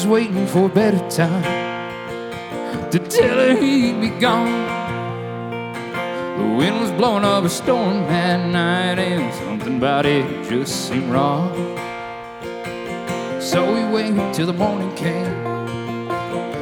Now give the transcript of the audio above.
was waiting for a better time to tell her he'd be gone. The wind was blowing up a storm that night, and something about it just seemed wrong. So we waited till the morning came,